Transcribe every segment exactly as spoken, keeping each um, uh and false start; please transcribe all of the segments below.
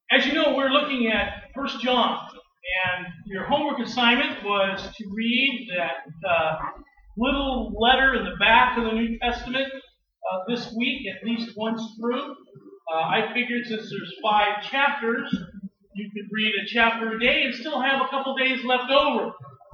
As you know, we're looking at First John, and your homework assignment was to read that uh, little letter in the back of the New Testament uh, this week, at least once through. Uh, I figured since there's five chapters, you could read a chapter a day and still have a couple days left over.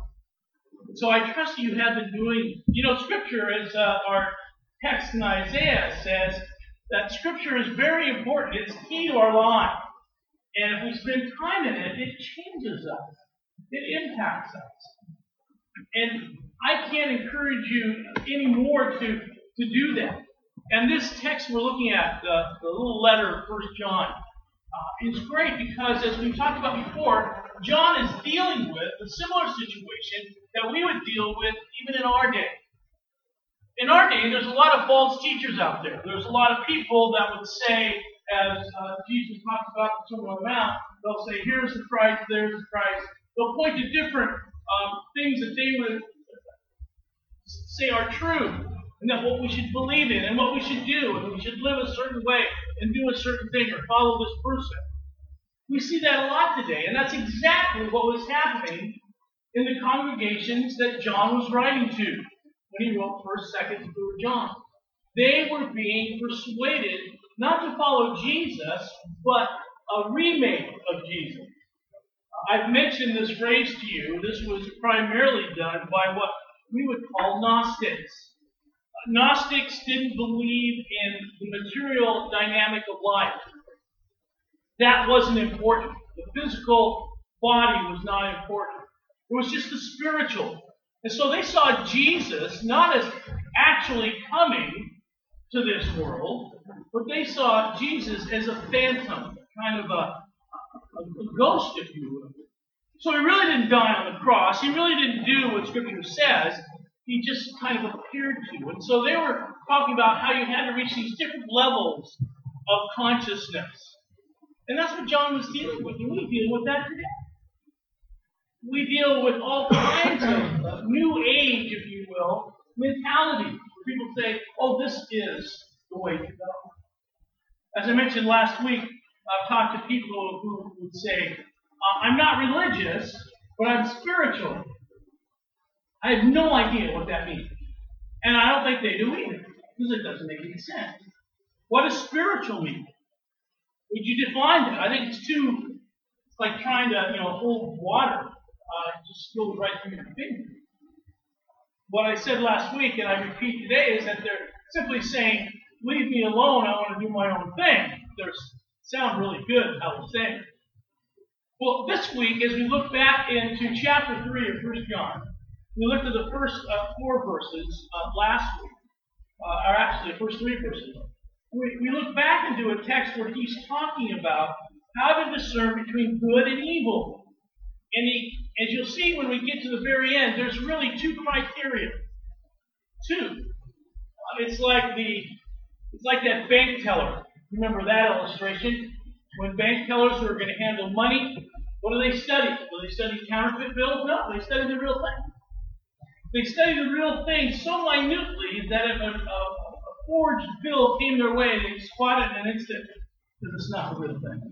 So I trust you have been doing, you know, Scripture, as uh, our text in Isaiah says, that Scripture is very important. It's key to our lives. And if we spend time in it, it changes us. It impacts us. And I can't encourage you anymore to, to do that. And this text we're looking at, the, the little letter of First John, uh, is great because, as we talked about before, John is dealing with a similar situation that we would deal with even in our day. In our day, there's a lot of false teachers out there. There's a lot of people that would say, as uh, Jesus talks about in the Sermon on the Mount, they'll say, here's the Christ, there's the Christ. They'll point to different um, things that they would say are true, and that what we should believe in, and what we should do, and we should live a certain way, and do a certain thing, or follow this person. We see that a lot today, and that's exactly what was happening in the congregations that John was writing to when he wrote First, Second, and Third John. They were being persuaded not to follow Jesus, but a remake of Jesus. I've mentioned this phrase to you. This was primarily done by what we would call Gnostics. Gnostics didn't believe in the material dynamic of life. That wasn't important. The physical body was not important. It was just the spiritual. And so they saw Jesus not as actually coming to this world, but they saw Jesus as a phantom, kind of a, a, a ghost, if you will. So he really didn't die on the cross. He really didn't do what Scripture says. He just kind of appeared to. And so they were talking about how you had to reach these different levels of consciousness. And that's what John was dealing with, and we deal with that today. We deal with all kinds of uh, new age, if you will, mentality. People say, oh, this is the way to go. As I mentioned last week, I've talked to people who would say, uh, I'm not religious, but I'm spiritual. I have no idea what that means. And I don't think they do either, because it doesn't make any sense. What does spiritual mean? Would you define that? I think it's too, it's like trying to, you know, hold water. Uh, it just goes right through your finger. What I said last week, and I repeat today, is that they're simply saying, leave me alone, I want to do my own thing. They sound really good how they're saying it. Well, this week, as we look back into chapter three of First John, we looked at the first uh, four verses uh, last week, uh, or actually the first three verses. We, we look back into a text where he's talking about how to discern between good and evil. And he, as you'll see when we get to the very end, there's really two criteria. Two. Uh, it's like the, it's like that bank teller. Remember that illustration? When bank tellers are going to handle money, what do they study? Do they study counterfeit bills? No, they study the real thing. They study the real thing so minutely that if a, a, a forged bill came their way, they'd spot it in an instant because it's not the real thing.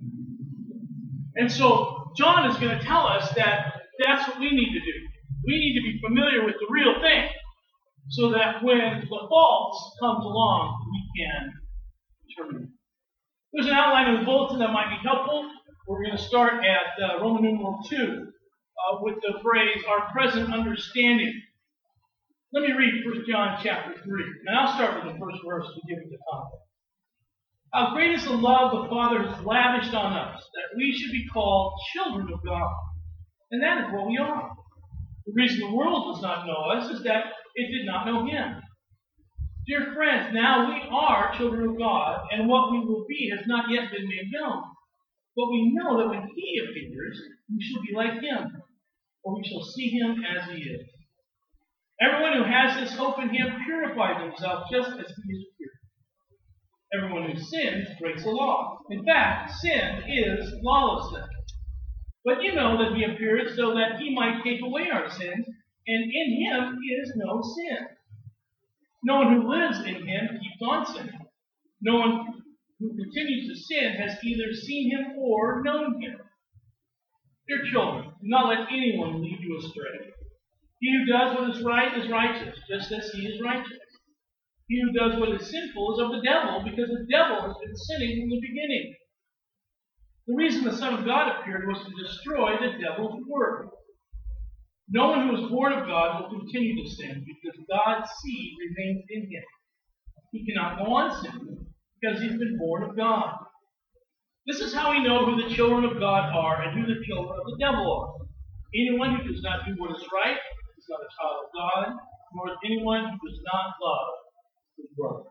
And so John is going to tell us that that's what we need to do. We need to be familiar with the real thing so that when the false comes along, we can determine it. There's an outline of the bulletin that might be helpful. We're going to start at uh, Roman numeral two uh, with the phrase, our present understanding. Let me read First John chapter three, and I'll start with the first verse to give it the context. How great is the love the Father has lavished on us, that we should be called children of God. And that is what we are. The reason the world does not know us is that it did not know Him. Dear friends, now we are children of God, and what we will be has not yet been made known. But we know that when He appears, we shall be like Him, for we shall see Him as He is. Everyone who has this hope in Him purifies himself just as He is pure. Everyone who sins breaks the law. In fact, sin is lawlessness. But you know that He appeared so that He might take away our sins, and in Him is no sin. No one who lives in Him keeps on sinning. No one who continues to sin has either seen him or known him. Dear children, do not let anyone lead you astray. He who does what is right is righteous, just as he is righteous. He who does what is sinful is of the devil, because the devil has been sinning from the beginning. The reason the Son of God appeared was to destroy the devil's work. No one who is born of God will continue to sin, because God's seed remains in him. He cannot go on sinning, because he's been born of God. This is how we know who the children of God are and who the children of the devil are. Anyone who does not do what is right is not a child of God, nor is anyone who does not love his brother.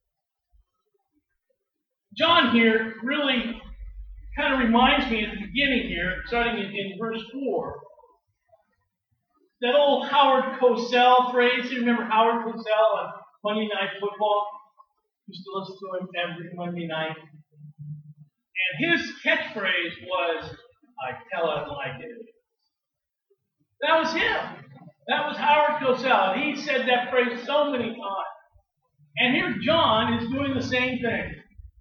John here really kind of reminds me at the beginning here, starting in, in verse four, that old Howard Cosell phrase. You remember Howard Cosell on Monday Night Football? Used to listen to him every Monday night. And his catchphrase was, "I tell it like it is." That was him. That was Howard Cosell. And he said that phrase so many times. And here John is doing the same thing.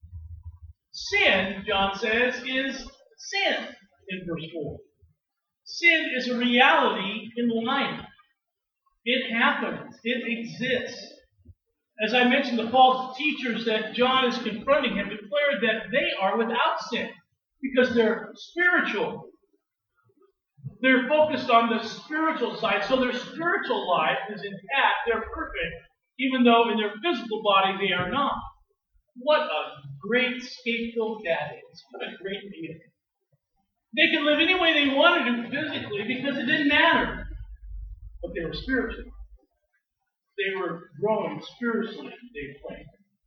Sin, John says, is sin in verse four. Sin is a reality in life. It happens. It exists. As I mentioned, the false teachers that John is confronting have declared that they are without sin because they're spiritual. They're focused on the spiritual side, so their spiritual life is intact. They're perfect, even though in their physical body they are not. What a great scapegoat that is. What a great deal. They can live any way they wanted to physically because it didn't matter. But they were spiritual. They were growing spiritually, they claim.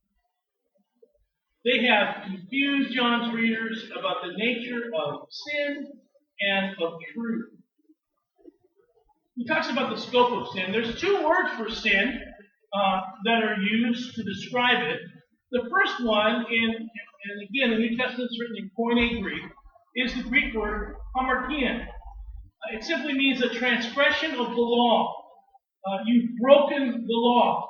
They have confused John's readers about the nature of sin and of truth. He talks about the scope of sin. There's two words for sin uh, that are used to describe it. The first one, in, and again, the New Testament is written in Koine Greek, is the Greek word hamartian. Uh, it simply means a transgression of the law. Uh, you've broken the law.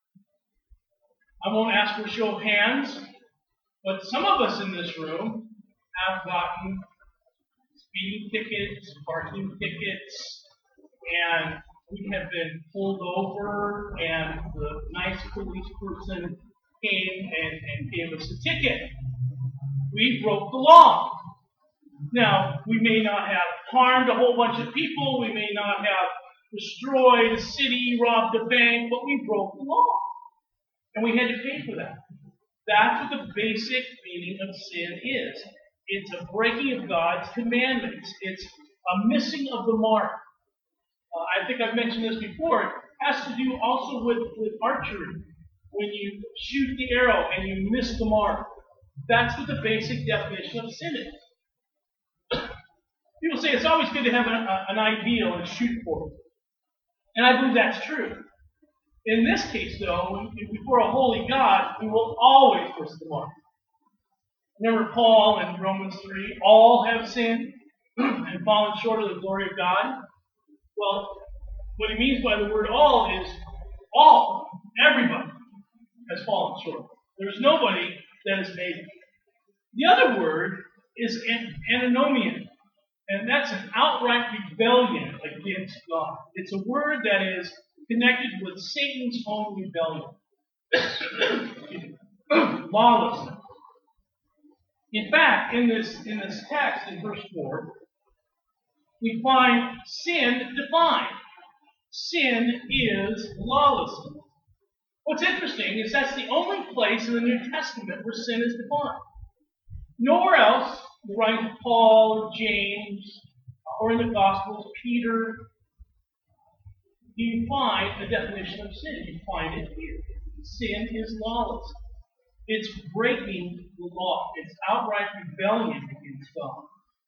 I won't ask for a show of hands, but some of us in this room have gotten speeding tickets, parking tickets, and we have been pulled over, and the nice police person came and, and gave us a ticket. We broke the law. Now, we may not have harmed a whole bunch of people, we may not have destroyed a city, robbed a bank, but we broke the law. And we had to pay for that. That's what the basic meaning of sin is. It's a breaking of God's commandments. It's a missing of the mark. Uh, I think I've mentioned this before. It has to do also with, with archery. When you shoot the arrow and you miss the mark. That's what the basic definition of sin is. People say it's always good to have an, a, an ideal and shoot for it. And I believe that's true. In this case, though, when, before a holy God, we will always miss the mark. Remember Paul in Romans three, all have sinned and fallen short of the glory of God? Well, what he means by the word all is all, everybody has fallen short. There's nobody that has made it. The other word is an, antinomian, and that's an outright rebellion against God. It's a word that is connected with Satan's own rebellion. Lawlessness. In fact, in this, in this text, in verse four, we find sin defined. Sin is lawlessness. What's interesting is that's the only place in the New Testament where sin is defined. Nowhere else, the writing of Paul or James, or in the Gospels, Peter, do you find a definition of sin. You find it here. Sin is lawless. It's breaking the law. It's outright rebellion against God.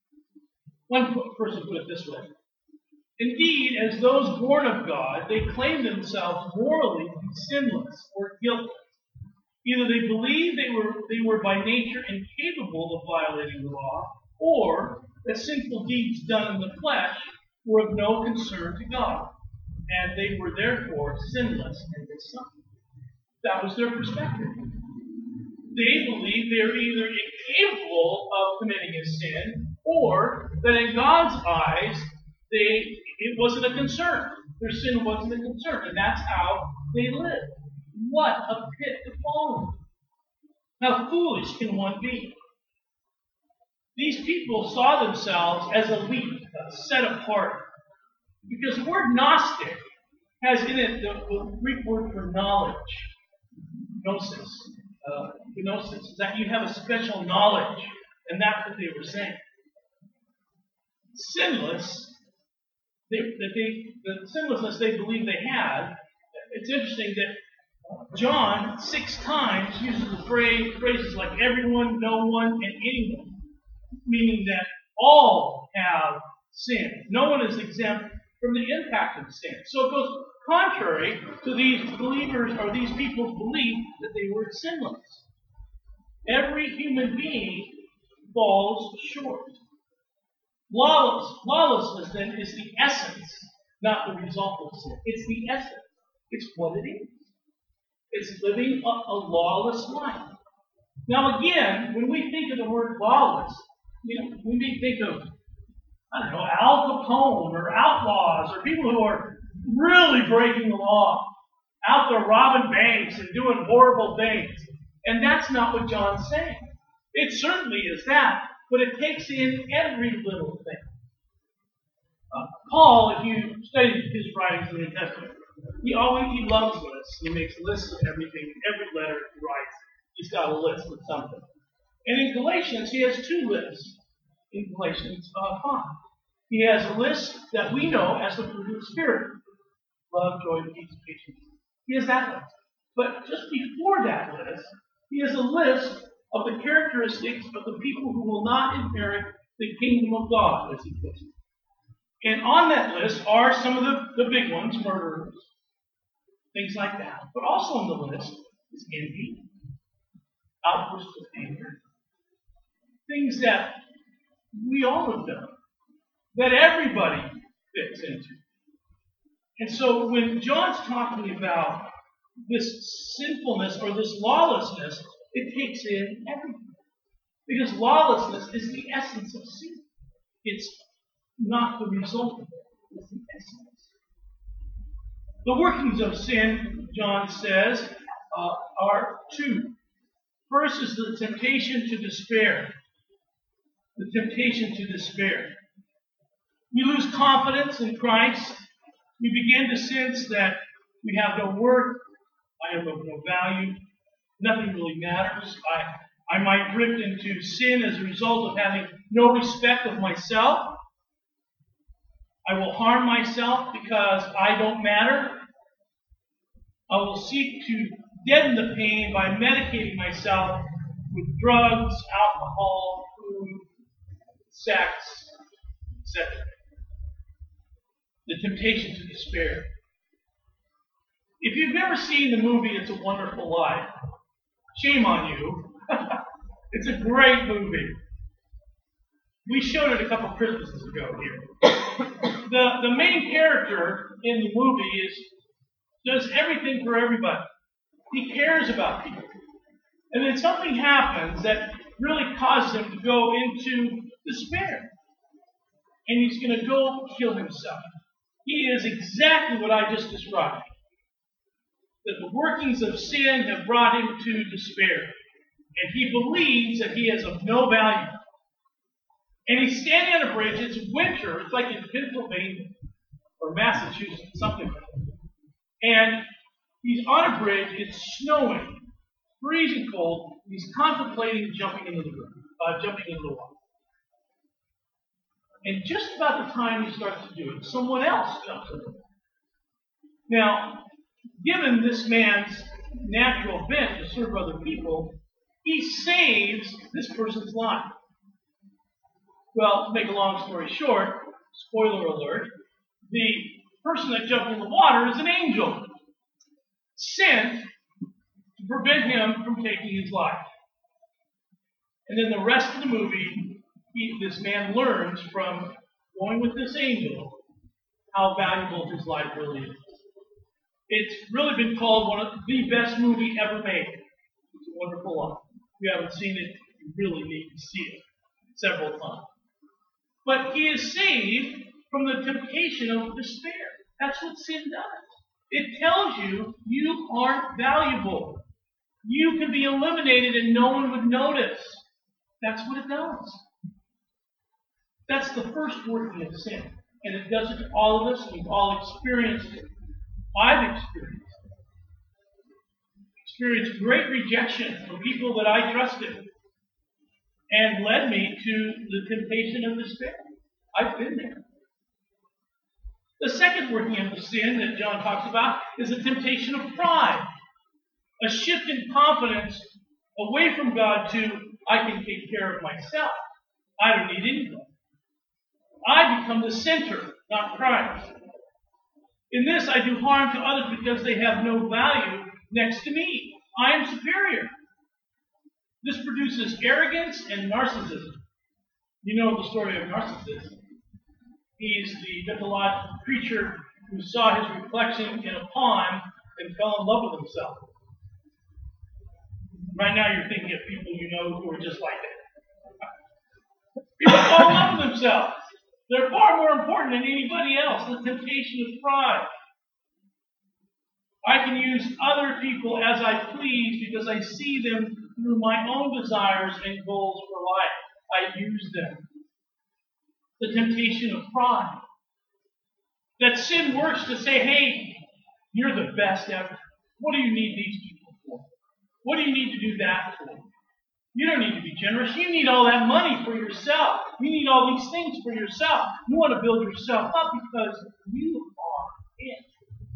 One person put it this way. Indeed, as those born of God, they claim themselves morally to be sinless or guiltless. Either they believe they were, they were by nature incapable of violating the law, or that sinful deeds done in the flesh were of no concern to God, and they were therefore sinless in His Son. That was their perspective. they believe they're either incapable of committing a sin, or that in God's eyes, they it wasn't a concern. Their sin wasn't a concern, and that's how they lived. What a pit to fall in. How foolish can one be? These people saw themselves as elite, set apart. Because the word Gnostic has in it the, the Greek word for knowledge. Gnosis. Uh, gnosis is that you have a special knowledge. And that's what they were saying. Sinless, they, that they, the sinlessness they believed they had, it's interesting that John six times uses the phrase, phrases like everyone, no one, and anyone. Meaning that all have sin. No one is exempt from the impact of sin. So it goes contrary to these believers or these people's belief that they were sinless. Every human being falls short. Lawless, lawlessness then is the essence, not the result of sin. It's the essence. It's what it is. It's living a, a lawless life. Now again, when we think of the word lawless, you know, we may think of, I don't know, Al Capone or outlaws or people who are really breaking the law, out there robbing banks and doing horrible things. And that's not what John's saying. It certainly is that, but it takes in every little thing. Uh, Paul, if you study his writings in the New Testament, he always he loves lists. He makes lists of everything. Every letter he writes, he's got a list of something. And in Galatians, he has two lists. In Galatians uh, five. He has a list that we know as the fruit of the Spirit. Love, joy, peace, patience. He has that list. But just before that list, he has a list of the characteristics of the people who will not inherit the kingdom of God, as he puts it. And on that list are some of the, the big ones, murderers, things like that. But also on the list is envy, outbursts of anger, things that we all have done, that everybody fits into. And so when John's talking about this sinfulness or this lawlessness, it takes in everything. Because lawlessness is the essence of sin. It's not the result of it. It's the essence. The workings of sin, John says, uh, are two. First is the temptation to despair. The temptation to despair. We lose confidence in Christ. We begin to sense that we have no worth. I have no, no value. Nothing really matters. I, I might drift into sin as a result of having no respect of myself. I will harm myself because I don't matter. I will seek to deaden the pain by medicating myself with drugs, alcohol, food, sex, et cetera. The temptation to despair. If you've never seen the movie It's a Wonderful Life, shame on you. It's a great movie. We showed it a couple Christmases ago here. The, the main character in the movie is does everything for everybody. He cares about people. And then something happens that really causes him to go into despair. And he's going to go kill himself. He is exactly what I just described. That the workings of sin have brought him to despair. And he believes that he is of no value. And he's standing on a bridge. It's winter. It's like in Pennsylvania or Massachusetts, something like that. And he's on a bridge. It's snowing, freezing cold. He's contemplating jumping into the river, uh, jumping into the water. And just about the time he starts to do it, someone else jumps in. Now, given this man's natural bent to serve other people, he saves this person's life. Well, to make a long story short, spoiler alert, the person that jumped in the water is an angel sent to prevent him from taking his life. And then the rest of the movie, he, this man learns from going with this angel how valuable his life really is. It's really been called one of the best movie ever made. It's a Wonderful Life. you haven't seen it, you really need to see it several times. But he is saved from the temptation of despair. That's what sin does. It tells you you aren't valuable. You can be eliminated and no one would notice. That's what it does. That's the first working of sin. And it does it to all of us. We've all experienced it. I've experienced it. Experienced great rejection from people that I trusted and led me to the temptation of despair. I've been there. The second working of the sin that John talks about is the temptation of pride. A shift in confidence away from God to, I can take care of myself. I don't need anyone. I become the center, not Christ. In this, I do harm to others because they have no value next to me. I am superior. This produces arrogance and narcissism. You know the story of Narcissus. He's the mythological creature who saw his reflection in a pond and fell in love with himself. Right now you're thinking of people you know who are just like that. People fall in love with themselves. They're far more important than anybody else. The temptation of pride. I can use other people as I please because I see them through my own desires and goals for life. I use them. The temptation of pride. That sin works to say, hey, you're the best ever. What do you need these people for? What do you need to do that for? You don't need to be generous. You need all that money for yourself. You need all these things for yourself. You want to build yourself up because you are it.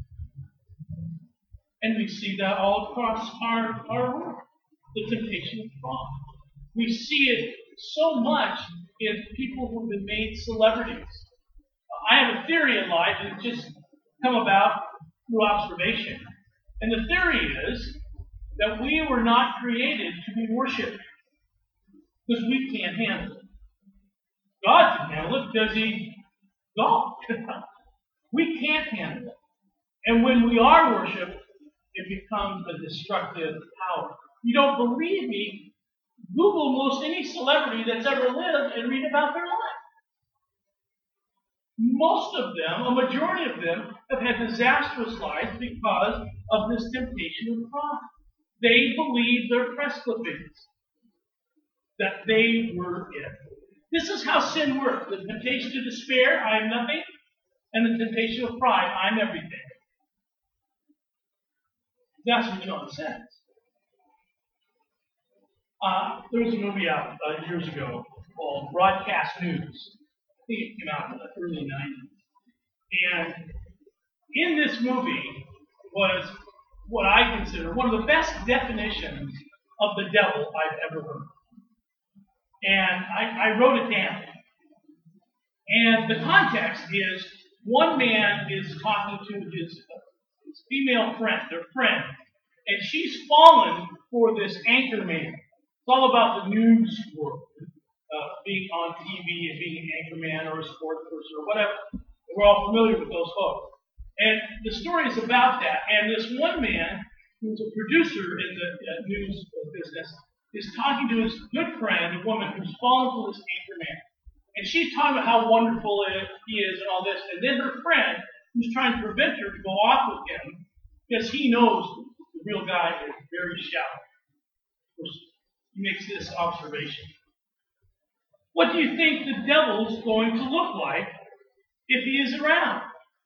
And we see that all across our, our world. The temptation of pride. We see it so much in people who have been made celebrities. I have a theory in life that's just come about through observation. And the theory is that we were not created to be worshipped because we can't handle it. God can handle it because He's God. We can't handle it. And when we are worshipped, it becomes a destructive power. You don't believe me? Google most any celebrity that's ever lived and read about their life. Most of them, a majority of them, have had disastrous lives because of this temptation of pride. They believe their press clippings, that they were it. This is how sin works. The temptation to despair, I am nothing, and the temptation of pride, I'm everything. That's what John says. Uh, there was a movie out uh, years ago called Broadcast News. I think it came out in the early nineties. And in this movie was what I consider one of the best definitions of the devil I've ever heard. And I, I wrote it down. And the context is one man is talking to his, his female friend, their friend, and she's fallen for this anchor man. It's all about the news world, uh, being on T V and being an anchor man or a sports person or whatever. We're all familiar with those folks. And the story is about that. And this one man, who's a producer in the uh, news business, is talking to his good friend, a woman who's fallen for this anchor man. And she's talking about how wonderful he is and all this. And then her friend, who's trying to prevent her to go off with him, because he knows the real guy is very shallow. He makes this observation. What do you think the devil's going to look like if he is around?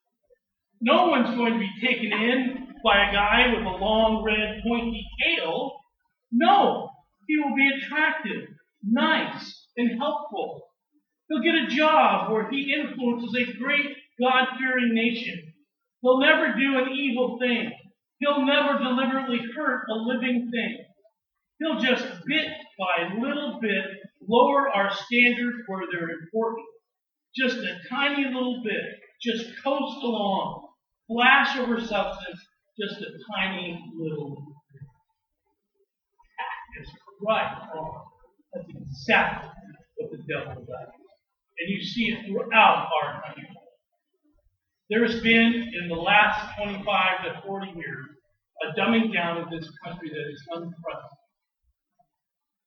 No one's going to be taken in by a guy with a long, red, pointy tail. No, he will be attractive, nice, and helpful. He'll get a job where he influences a great God-fearing nation. He'll never do an evil thing. He'll never deliberately hurt a living thing. He'll just bit by little bit lower our standards where they're important. Just a tiny little bit. Just coast along. Flash over substance. Just a tiny little bit. That is right on. That's exactly what the devil does. And you see it throughout our country. There's been, in the last twenty-five to forty years, a dumbing down of this country that is unprecedented.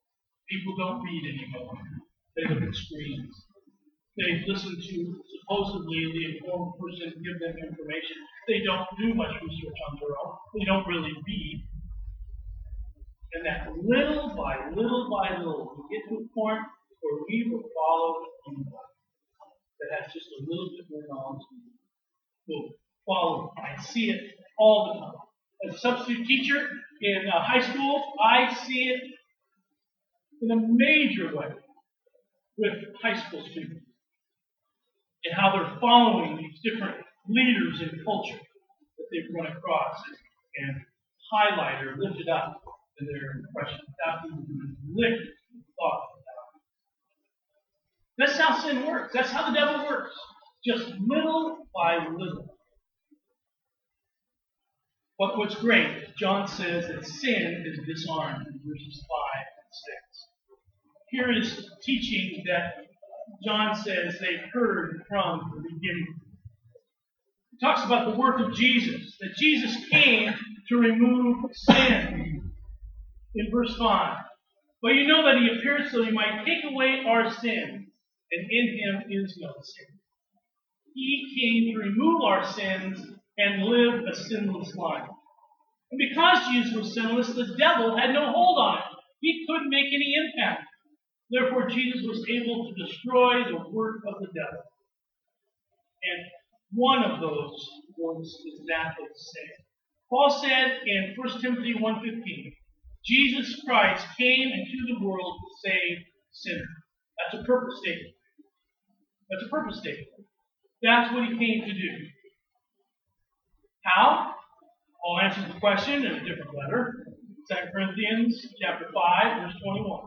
People don't read anymore. They look at screens. They listen to supposedly the informed person give them information. They don't do much research on their own. They don't really read. And that little by little by little, we get to a point where we will follow anybody that has just a little bit more knowledge than we. We'll follow. I see it all the time. As a substitute teacher in uh, high school, I see it in a major way with high school students and how they're following these different leaders in culture that they've run across and, and highlighted or lifted up in their impression without even lift thought about it. That's how sin works. That's how the devil works. Just little by little. But what's great, John says that sin is disarmed in verses five and six. Here is teaching that John says they've heard from the beginning. He talks about the work of Jesus, that Jesus came to remove sin in verse five. But you know that he appeared so he might take away our sins, and in him is no sin. He came to remove our sins and live a sinless life. And because Jesus was sinless, the devil had no hold on it. He couldn't make any impact. Therefore, Jesus was able to destroy the work of the devil. And one of those works is that of sin. Paul said in First Timothy one fifteen, Jesus Christ came into the world to save sinners. That's a purpose statement. That's a purpose statement. That's what he came to do. How? Paul answers the question in a different letter. Second Corinthians chapter five, verse twenty-one.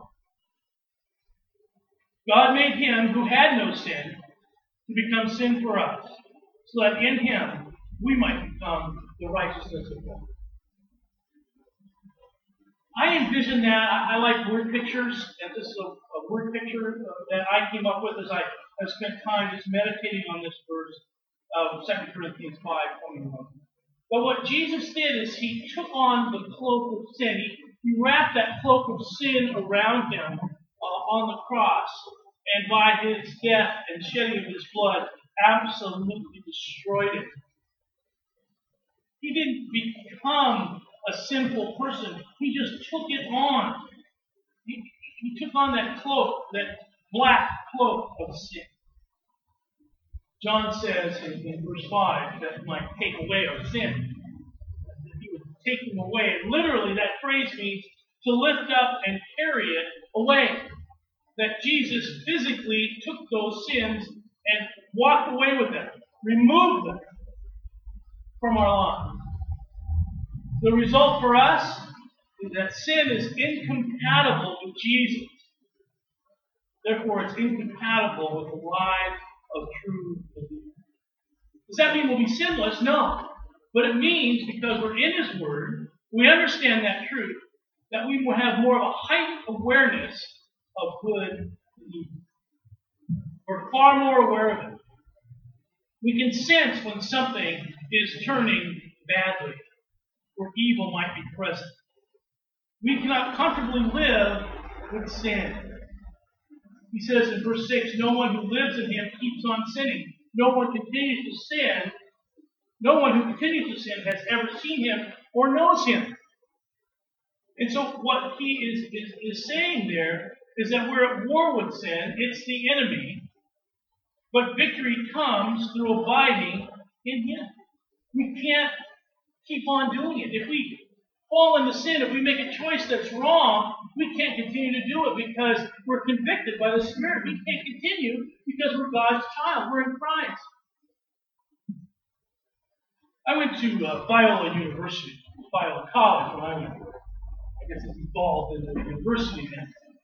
God made him who had no sin to become sin for us, so that in him we might become the righteousness of God. I envision that. I, I like word pictures, and this is a, a word picture uh, that I came up with as I, I spent time just meditating on this verse of Second Corinthians five twenty-one. But what Jesus did is he took on the cloak of sin. He, he wrapped that cloak of sin around him uh, on the cross. And by his death and shedding of his blood, absolutely destroyed it. He didn't become a sinful person. He just took it on. He, he took on that cloak, that black cloak of sin. John says in, in verse five that he might take away our sin. That he would take them away. And literally, that phrase means to lift up and carry it away. That Jesus physically took those sins and walked away with them, removed them from our lives. The result for us is that sin is incompatible with Jesus. Therefore, it's incompatible with the life of true believers. Does that mean we'll be sinless? No. But it means, because we're in His Word, we understand that truth, that we will have more of a heightened awareness of good and evil. We're far more aware of it. We can sense when something is turning badly, where evil might be present. We cannot comfortably live with sin. He says in verse six, no one who lives in him keeps on sinning. No one continues to sin. No one who continues to sin has ever seen him or knows him. And so what he is, is, is saying there is that we're at war with sin. It's the enemy. But victory comes through abiding in him. We can't keep on doing it. If we fall into sin, if we make a choice that's wrong, we can't continue to do it because we're convicted by the Spirit. We can't continue because we're God's child. We're in Christ. I went to uh, Biola University, Biola College when I went there. I guess it's involved in the university now.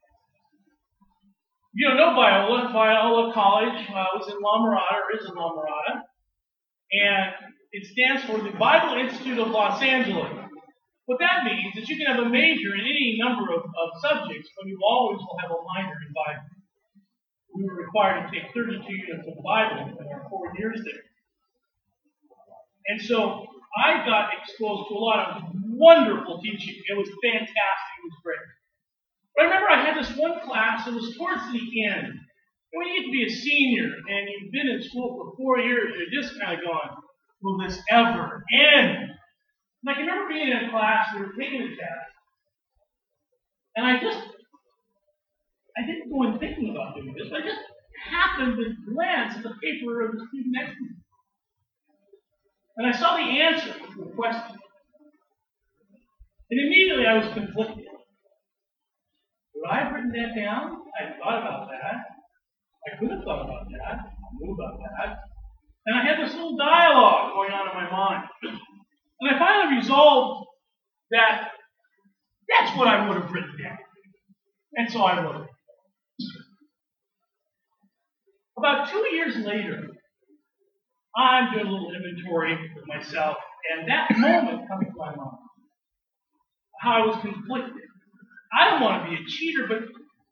You don't know Biola. Biola College uh, was in La Mirada, or is in La Mirada. And it stands for the Bible Institute of Los Angeles. What that means is you can have a major in any number of, of subjects, but you always will have a minor in Bible. We were required to take thirty-two units of Bible in our four years there. And so I got exposed to a lot of wonderful teaching. It was fantastic. It was great. But I remember I had this one class that was towards the end. And when you get to be a senior and you've been in school for four years, you're just kind of going, will this ever end? And I can remember being in a class, we were taking a test, and I just, I didn't go in thinking about doing this, but I just happened to glance at the paper of the student next to me. And I saw the answer to the question. And immediately I was conflicted. Would I have written that down? I had thought about that. I could have thought about that. I knew about that. And I had this little dialogue going on in my mind. And I finally resolved that that's what I would have written down. And so I wrote it. About two years later, I'm doing a little inventory with myself, and that moment comes to my mind. How I was conflicted. I don't want to be a cheater, but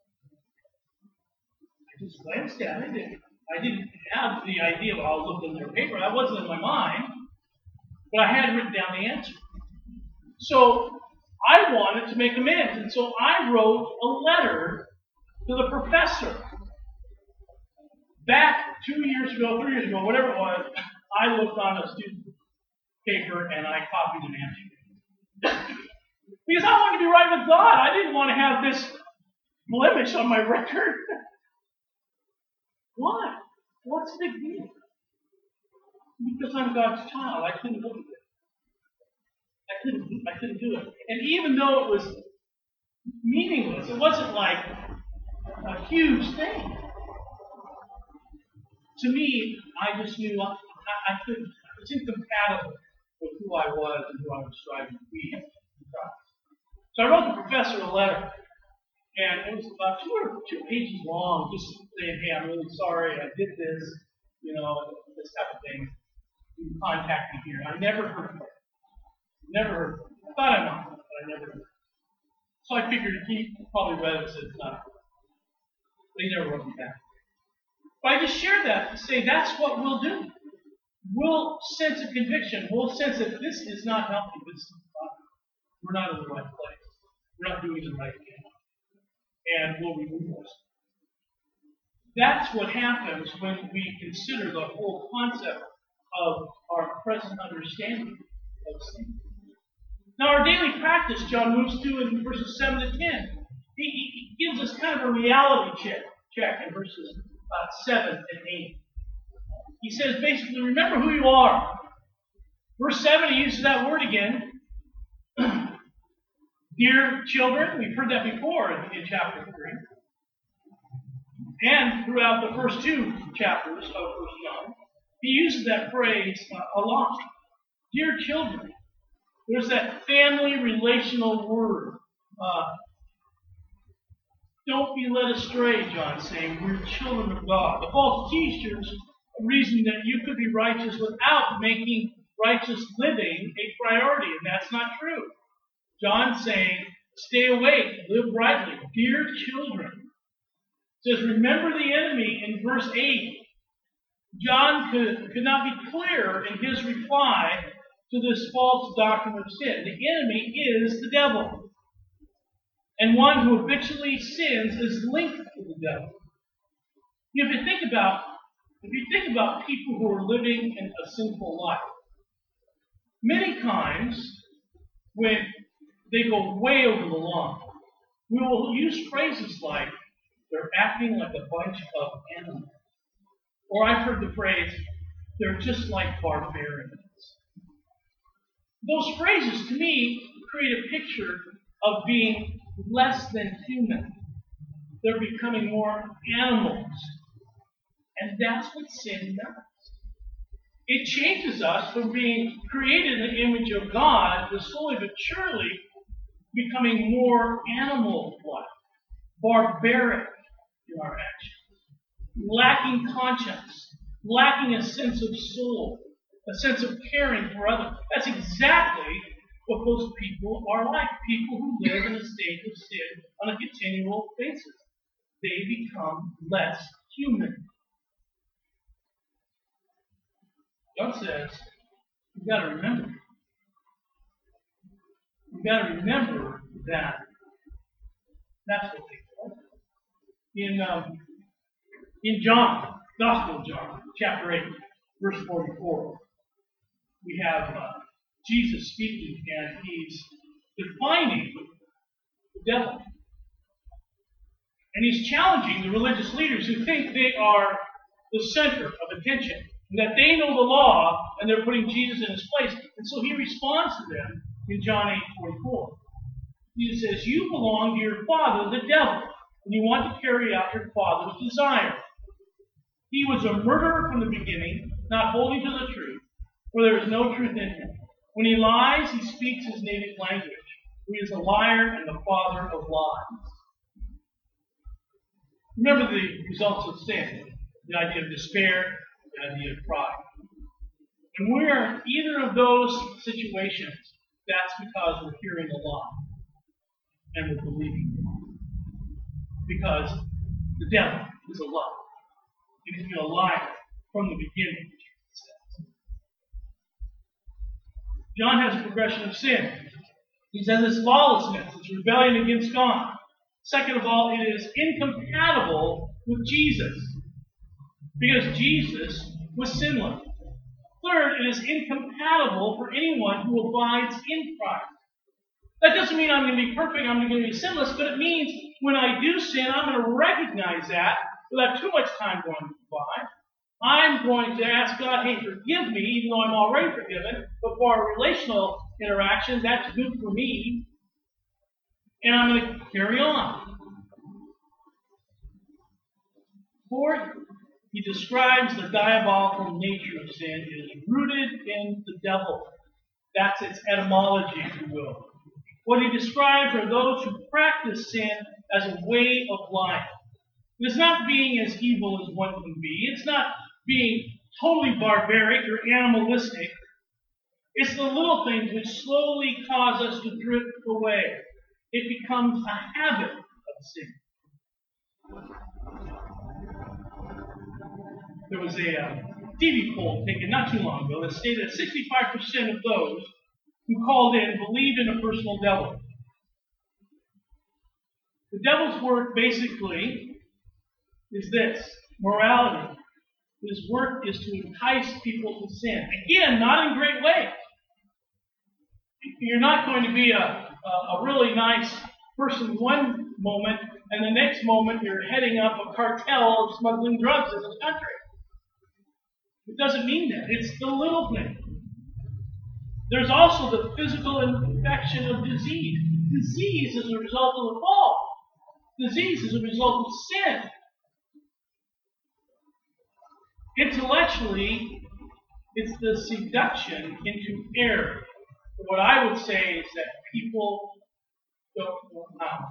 I just glanced at it. I didn't have the idea of how I looked in their paper. That wasn't in my mind. But I had written down the answer. So I wanted to make amends. And so I wrote a letter to the professor. Back two years ago, three years ago, whatever it was, I looked on a student paper and I copied an answer. Because I wanted to be right with God. I didn't want to have this blemish on my record. Why? What's the big deal? Because I'm God's child. I couldn't look at it. I couldn't, I couldn't do it. And even though it was meaningless, it wasn't like a huge thing. To me, I just knew I, I couldn't. It was incompatible with who I was and who I was striving to be in Christ. So I wrote the professor a letter, and it was about two or two pages long, just saying, "Hey, I'm really sorry. I did this. You know, this type of thing. You can contact me here." I never heard from him. Never heard from him. I thought I might, but I never heard from him. So I figured he probably read it and said, "It's not." But he never wrote me back. But I just share that to say that's what we'll do. We'll sense a conviction. We'll sense that this is not healthy. This is not. We're not in the right place. We're not doing the right thing. And we'll remove us. That's what happens when we consider the whole concept of our present understanding of sin. Now, our daily practice, John moves to in verses seven to ten. He, he gives us kind of a reality check, check in verses uh, seven and eight. He says, basically, remember who you are. Verse seven, he uses that word again. Dear children, we've heard that before in, in chapter three. And throughout the first two chapters of First John, he uses that phrase uh, a lot. Dear children. There's that family relational word. Uh, don't be led astray, John's saying. We're children of God. The false teachers reason that you could be righteous without making righteous living a priority, and that's not true. John's saying, stay awake, live rightly. Dear children. It says, remember the enemy in verse eight. John could, could not be clearer in his reply to this false doctrine of sin. The enemy is the devil. And one who habitually sins is linked to the devil. If you think about, if you think about people who are living in a sinful life, many times when they go way over the line, we will use phrases like, they're acting like a bunch of animals. Or I've heard the phrase, they're just like barbarians. Those phrases, to me, create a picture of being less than human. They're becoming more animals. And that's what sin does. It changes us from being created in the image of God to slowly but surely becoming more animal-like, barbaric in our actions, lacking conscience, lacking a sense of soul, a sense of caring for others. That's exactly what those people are like. People who live in a state of sin on a continual basis. They become less human. God says, you've got to remember. You've got to remember that That's what they call it. In, um, in John, Gospel of John, chapter eight, verse forty-four, we have uh, Jesus speaking, and he's defining the devil. And he's challenging the religious leaders who think they are the center of attention, and that they know the law, and they're putting Jesus in his place. And so he responds to them in John eight forty-four. Jesus says, "You belong to your father, the devil, and you want to carry out your father's desire. He was a murderer from the beginning, not holding to the truth, for there is no truth in him. When he lies, he speaks his native language. He is a liar and the father of lies." Remember the results of sin, the idea of despair, the idea of pride. When we are in either of those situations, that's because we're hearing a lie and we're believing it. Because the devil is a liar. He's been a liar from the beginning. John has a progression of sin. He says it's lawlessness, it's rebellion against God. Second of all, it is incompatible with Jesus, because Jesus was sinless. Third, it is incompatible for anyone who abides in Christ. That doesn't mean I'm going to be perfect, I'm going to be sinless, but it means when I do sin, I'm going to recognize that without too much time going by. I'm going to ask God, hey, forgive me, even though I'm already forgiven, but for our relational interactions, that's good for me. And I'm going to carry on. Fourth, he describes the diabolical nature of sin. It is rooted in the devil. That's its etymology, if you will. What he describes are those who practice sin as a way of life. It's not being as evil as one can be. It's not being totally barbaric or animalistic. It's the little things which slowly cause us to drift away. It becomes a habit of sin. There was a uh, T V poll taken not too long ago that stated that sixty-five percent of those who called in believed in a personal devil. The devil's work basically is this: morality. His work is to entice people to sin. Again, not in great ways. You're not going to be a, a, a really nice person one moment, and the next moment you're heading up a cartel of smuggling drugs in this country. It doesn't mean that. It's the little thing. There's also the physical infection of disease. Disease is a result of the fall. Disease is a result of sin. Intellectually, it's the seduction into error. What I would say is that people don't know how.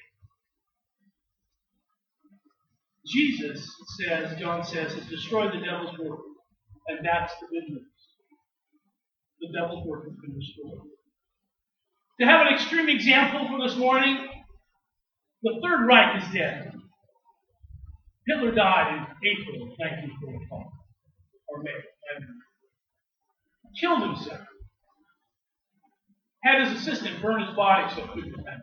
Jesus says, John says, has destroyed the devil's work. And that's the good news. The devil's work has been destroyed. To have an extreme example for this morning, the Third Reich is dead. Hitler died in April of nineteen forty-five, or May, and killed himself. Had his assistant burn his body so it couldn't repent.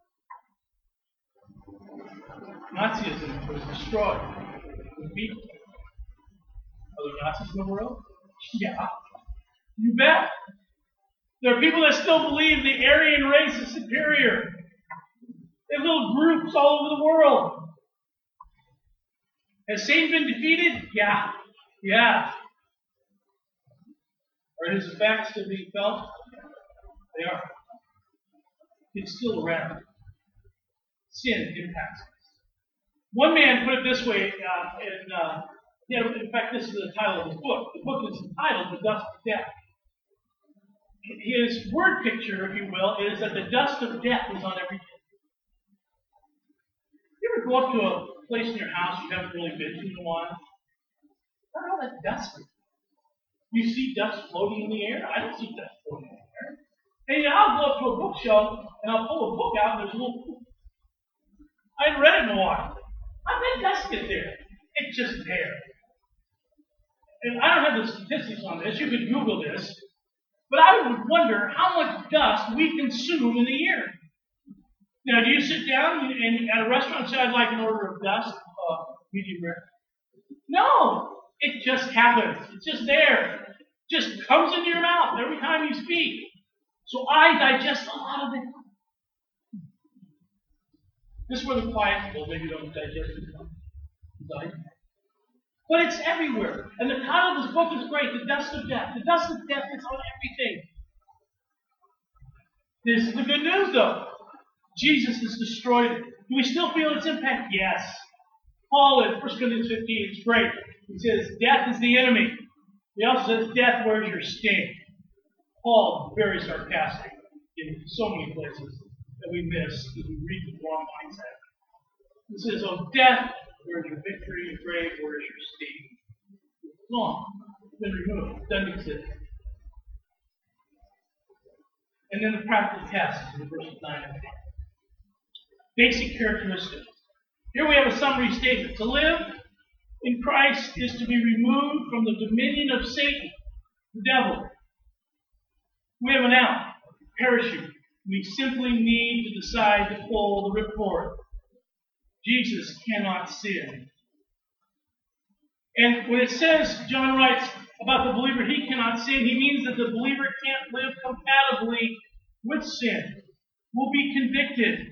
Nazism was destroyed. It was beaten. Are there Nazis in the world? Yeah. You bet. There are people that still believe the Aryan race is superior. There are little groups all over the world. Has Satan been defeated? Yeah. Yeah. Are his effects still being felt? They are. It's still around. Sin impacts us. One man put it this way, uh, in, uh, you know, in fact, this is the title of his book. The book is entitled The Dust of Death. His word picture, if you will, is that the dust of death is on everything. You ever go up to a place in your house you haven't really been to in a while? I don't know how that dust is. You see dust floating in the air? I don't see dust floating in the air. And you know, I'll go up to a bookshelf and I'll pull a book out and there's a little. I haven't read it in a while. How did that dust get there? It's just there. And I don't have the statistics on this. You could Google this. But I would wonder how much dust we consume in a year. Now, do you sit down and, and at a restaurant and say, I'd like an order of dust, uh, medium rare? No, it just happens. It's just there. It just comes into your mouth every time you speak. So I digest a lot of it. This is where the quiet people maybe don't digest it. But it's everywhere. And the title of this book is great, The Dust of Death. The dust of death is on everything. This is the good news, though. Jesus has destroyed it. Do we still feel its impact? Yes. Paul in First Corinthians fifteen, it's great. He says, death is the enemy. He also says, death, where's your sting? Paul, very sarcastic in so many places that we miss because we read with the wrong mindset. He says, oh, death, where's your victory? Grave, where's your sting? It's gone. It's been removed. It doesn't exist. And then the practical test in verses nine and ten. Basic characteristics. Here we have a summary statement. To live in Christ is to be removed from the dominion of Satan, the devil. We have an out, parachute. We simply need to decide to pull the ripcord. Jesus cannot sin. And when it says, John writes about the believer, he cannot sin, he means that the believer can't live compatibly with sin. Will be convicted.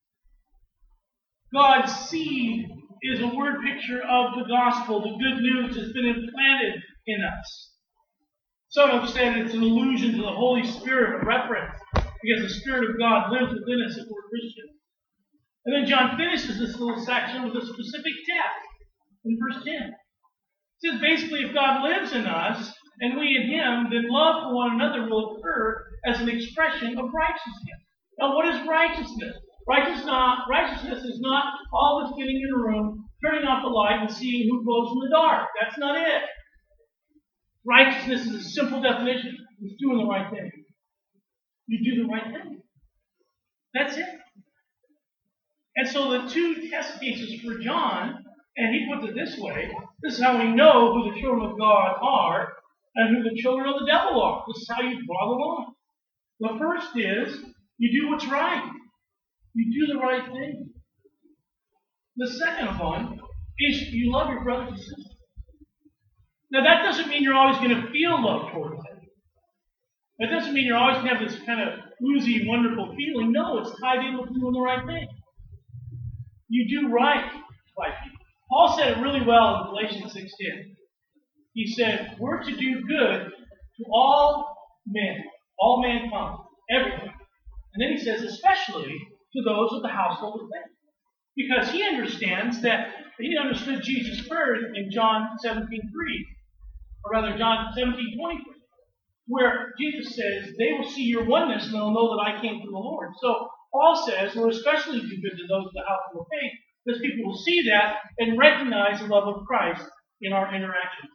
God's seed is a word picture of the gospel. The good news has been implanted in us. Some have said it's an allusion to the Holy Spirit, a reference, because the Spirit of God lives within us if we're Christians. And then John finishes this little section with a specific text in verse ten. It says basically if God lives in us and we in Him, then love for one another will occur as an expression of righteousness. Now what is righteousness? Righteousness, not, righteousness is not all of us getting in a room, turning off the light, and seeing who glows in the dark. That's not it. Righteousness is a simple definition. It's doing the right thing. You do the right thing. That's it. And so the two test cases for John, and he puts it this way, this is how we know who the children of God are and who the children of the devil are. This is how you draw the line. The first is you do what's right. You do the right thing. The second one is you love your brothers and sisters. Now that doesn't mean you're always going to feel love towards them. That doesn't mean you're always going to have this kind of oozy, wonderful feeling. No, it's tied in with doing the right thing. You do right by people. Paul said it really well in Galatians six ten. He said, we're to do good to all men, all mankind, everyone. And then he says, especially to those of the household of faith. Because he understands that, he understood Jesus' prayer in John seventeen three, or rather John seventeen twenty-three, where Jesus says, they will see your oneness and they'll know that I came from the Lord. So Paul says, we're especially to do good to those of the household of faith, because people will see that and recognize the love of Christ in our interactions.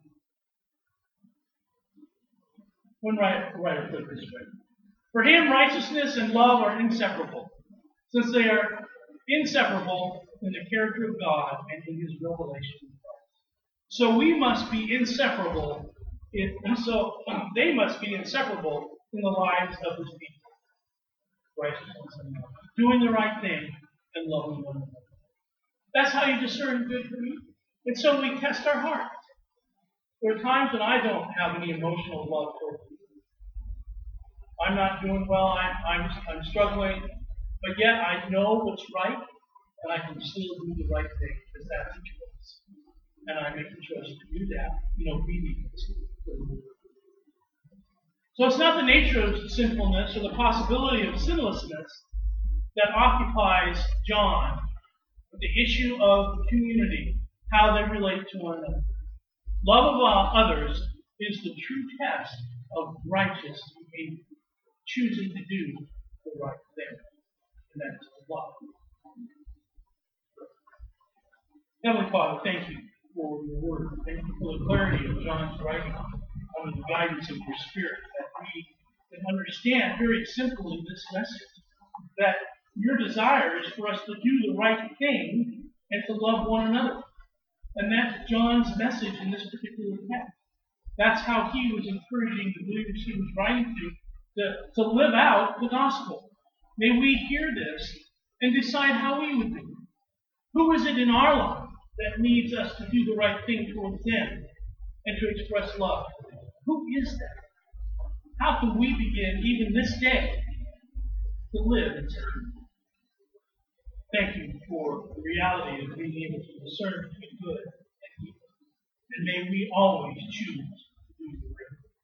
One writer, writer put it this way. For him, righteousness and love are inseparable, since they are inseparable in the character of God and in His revelation in Christ. So we must be inseparable, in, so they must be inseparable in the lives of His people. Righteousness and love. Doing the right thing and loving one another. That's how you discern good from evil. And so we test our hearts. There are times when I don't have any emotional love toward people. I'm not doing well, I'm, I'm, I'm struggling, but yet I know what's right, and I can still do the right thing, because that's a choice. And I make the choice to do that in obedience to the Lord. So it's not the nature of sinfulness or the possibility of sinlessness that occupies John, but the issue of community, how they relate to one another. Love of others is the true test of righteous behavior. Choosing to do the right thing. And that's love. Heavenly Father, thank you for your word. Thank you for the clarity of John's writing under the guidance of your Spirit, that we can understand very simply this message, that your desire is for us to do the right thing and to love one another. And that's John's message in this particular text. That's how he was encouraging the believers he was writing to To, to live out the gospel. May we hear this and decide how we would do. Who is it in our life that needs us to do the right thing towards them and to express love? Who is that? How can we begin, even this day, to live in such a way? Thank you for the reality of being able to discern between good and evil. And may we always choose